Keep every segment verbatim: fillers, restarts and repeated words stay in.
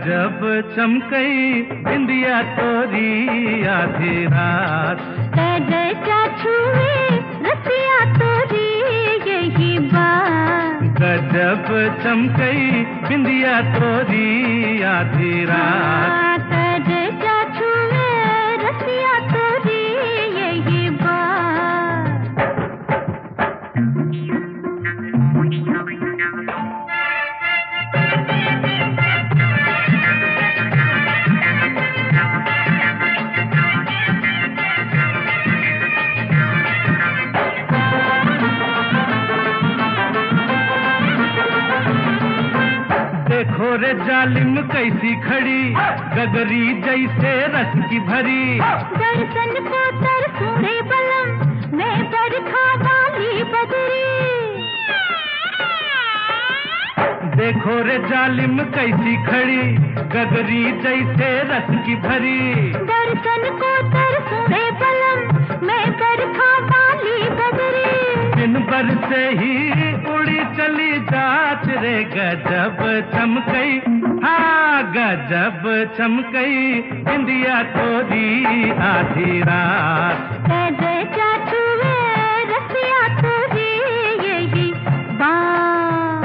गजब चमकई बिंदिया तोरी आधी रात। कजचा छुए रसिया तोरी यही बात। गजब चमकई बिंदिया तोरी आधी रात। कजचा छुए रसिया तोरी यही बात। देखो रे जालिम कैसी खड़ी गगरी जैसे रस की भरी। दर्शन को तरसूं रे बलम मैं बरखा वाली बदरी। देखो रे जालिम कैसी खड़ी गगरी जैसे रस की भरी। दर्शन को तरसूं रे बलम मैं बरखा वाली बदरी। दिन भर से ही उड़ी चली जात रे गजब चमकई। हाँ गजब चमकई बिंदिया तोरी आधी रात। कजचा छुए रसिया तोरी यही बात।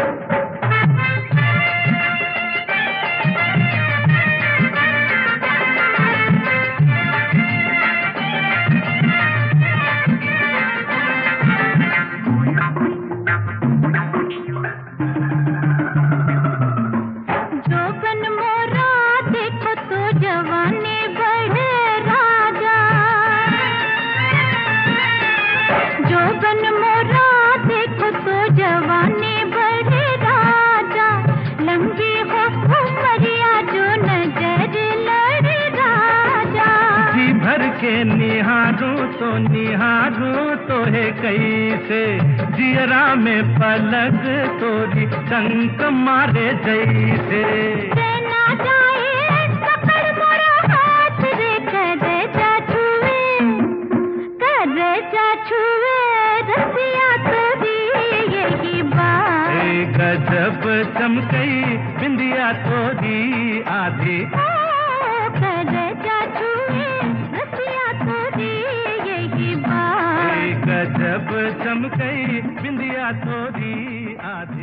जोबन मोरा देखो तो जवानी बढ़े राजा। जोबन मोरा देखो तो जवानी बढ़े राजा। लंबी हो उमरिया जो नजर लड़े राजा। जी भर के निहारूं तो निहारूं तो है कैसे। जियरा में पलक तोरी चंक मारे जैसे। ना जाए पकड़ मोरा हाथ रे कजचा छुए। कजचा छुए रसिया तोरी यही बात। ए गजब चमकई बिंदिया तोरी आधी। कजचा छुए रसिया तोरी यही बात। ए गजब चमकई बिंदिया तोरी आधी।